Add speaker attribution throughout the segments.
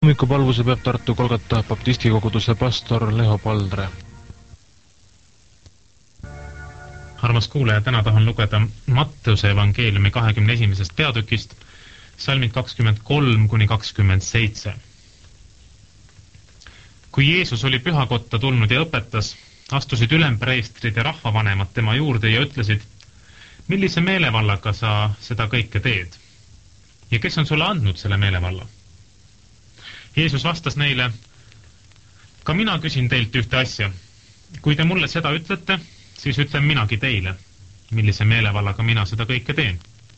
Speaker 1: Hommikupalvuse peab Tartu Kolgata baptistikoguduse pastor Leho Paldre.
Speaker 2: Armas kuulaja, täna tahan lugeda Matteuse evangeeliumi 21. peatükist, salmid 23–27. Kui Jeesus oli pühakotta tulnud ja õpetas, astusid ülempreestrid ja rahvavanemad tema juurde ja ütlesid, millise meelevallaga sa seda kõike teed? Ja kes on sulle andnud selle meelevalla? Jeesus vastas neile, ka mina küsin teilt ühte asja. Kui te mulle seda ütlete, siis ütlen minagi teile, millise meelevallaga mina seda kõike teen.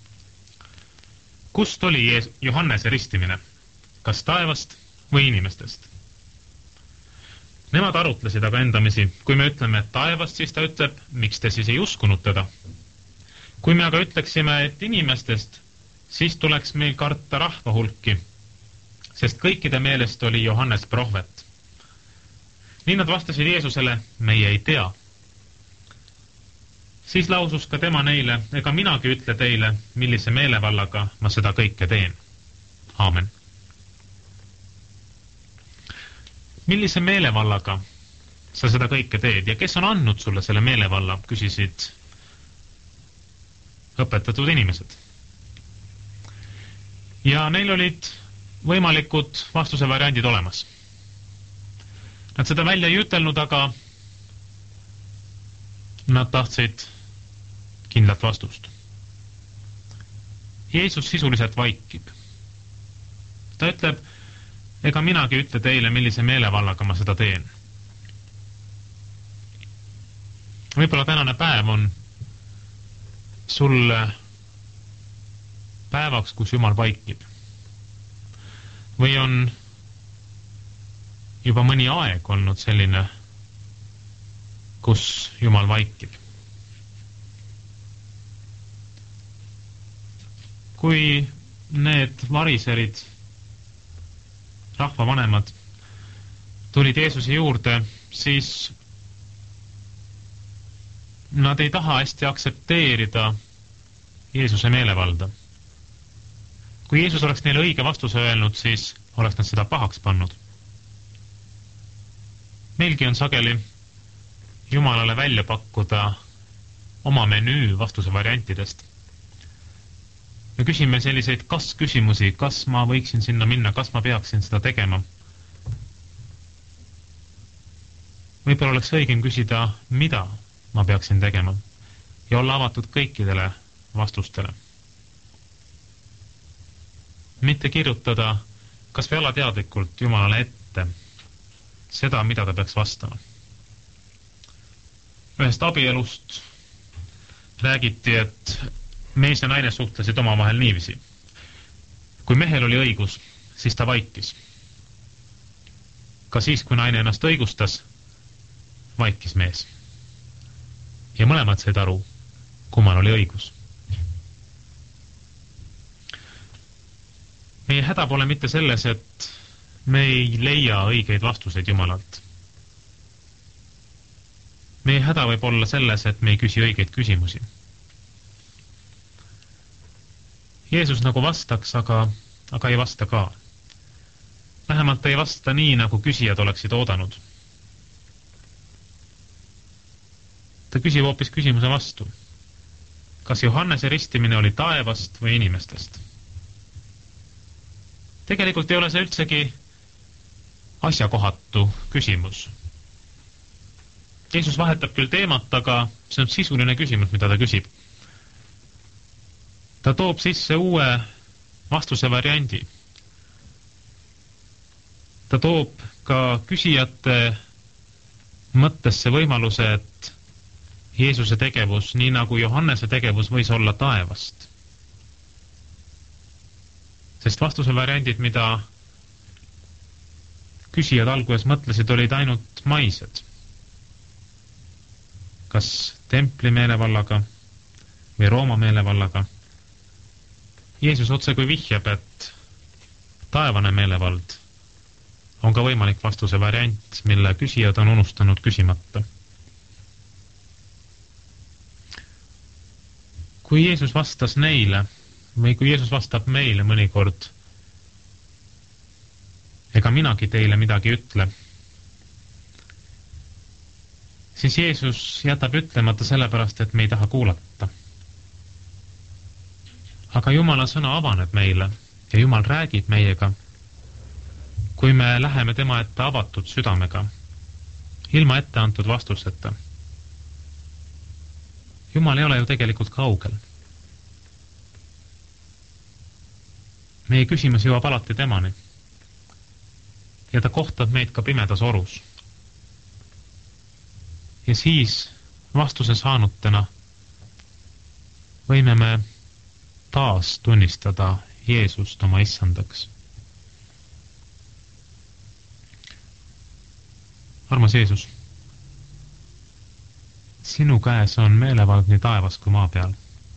Speaker 2: Kust oli Johannese ristimine? Kas taevast või inimestest? Nemad arutlesid aga endamisi. Kui me ütleme, et taevast, siis ta ütleb, miks te siis ei uskunud teda? Kui me aga ütleksime, et inimestest, siis tuleks meil karta rahva hulki, sest kõikide meelest oli Johannes prohvet. Nii nad vastasid Jeesusele, meie ei tea. Siis lausus ka tema neile, ega minagi ütle teile, millise meelevallaga ma seda kõike teen. Aamen. Millise meelevallaga sa seda kõike teed ja kes on andnud sulle selle meelevalla, küsisid õpetatud inimesed. Ja neil olid võimalikud vastuse variandid olemas. Nad seda välja ei ütelnud, aga nad tahtsid kindlat vastust. Jeesus sisuliselt vaikib. Ta ütleb, ega minagi ütle teile, millise meelevallaga ma seda teen. Võib-olla tänane päev on sulle päevaks, kus Jumal vaikib. Või on juba mõni aeg olnud selline, kus Jumal vaikib. Kui need variserid rahvavanemad tulid Jeesuse juurde, siis nad ei taha hästi aktsepteerida Jeesuse meelevalda. Kui Jeesus oleks neile õige vastuse öelnud, siis oleks nad seda pahaks pannud. Meilgi on sageli Jumalale välja pakkuda oma menüü vastuse variantidest. Me küsime selliseid kas-küsimusi, kas ma võiksin sinna minna, kas ma peaksin seda tegema. Võib-olla oleks õigem küsida, mida ma peaksin tegema ja olla avatud kõikidele vastustele. Mitte kirjutada kas või alateadlikult Jumalale ette seda, mida ta peaks vastama. Ühest abielust räägiti, et mees ja naine suhtlesid omavahel niiviisi. Kui mehel oli õigus, siis ta vaikis. Ka siis, kui naine ennast õigustas, vaikis mees. Ja mõlemad said aru, kummal oli õigus. Meie häda pole mitte selles, et me ei leia õigeid vastuseid Jumalalt. Meie häda võib olla selles, et me ei küsi õigeid küsimusi. Jeesus nagu vastaks, aga ei vasta ka. Vähemalt ei vasta nii, nagu küsijad oleksid oodanud. Ta küsib hoopis küsimuse vastu. Kas Johannese ristimine oli taevast või inimestest? Tegelikult ei ole see üldsegi asjakohatu küsimus. Jeesus vahetab küll teemat, aga see on sisuline küsimus, mida ta küsib. Ta toob sisse uue vastuse variandi. Ta toob ka küsijate mõttesse võimaluse, et Jeesuse tegevus, nii nagu Johannese tegevus, võis olla taevast. Sest vastuse variandid, mida küsijad alguses mõtlesid, olid ainult maised. Kas templi meelevallaga või Rooma meelevallaga. Jeesus otse kui vihjab, et taevane meelevald on ka võimalik vastuse variant, mille küsijad on unustanud küsimata. Kui Jeesus vastas neile või kui Jeesus vastab meile mõnikord ega minagi teile midagi ütle. Siis Jeesus jätab ütlemata sellepärast, et me ei taha kuulata. Aga Jumala sõna avaneb meile ja Jumal räägib meiega, kui me läheme tema ette avatud südamega, ilma ette antud vastusteta. Jumal ei ole ju tegelikult kaugel. Meie küsimus jõuab alati temani ja ta kohtab meid ka pimedas orus. Ja siis vastuse saanutena võime me taas tunnistada Jeesust oma issandaks. Armas Jeesus, sinu käes on meelevald nii taevas kui maa peal.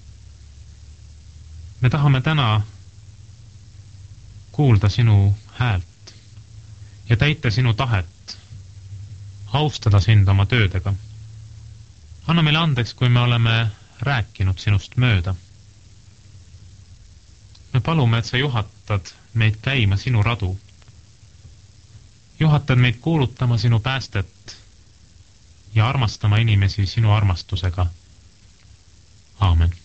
Speaker 2: Me tahame täna kuulda sinu häält ja täita sinu tahet, austada sind oma töödega. Anna meile andeks, kui me oleme rääkinud sinust mööda. Me palume, et sa juhatad meid käima sinu radu. Juhatad meid kuulutama sinu päästet ja armastama inimesi sinu armastusega. Aamen.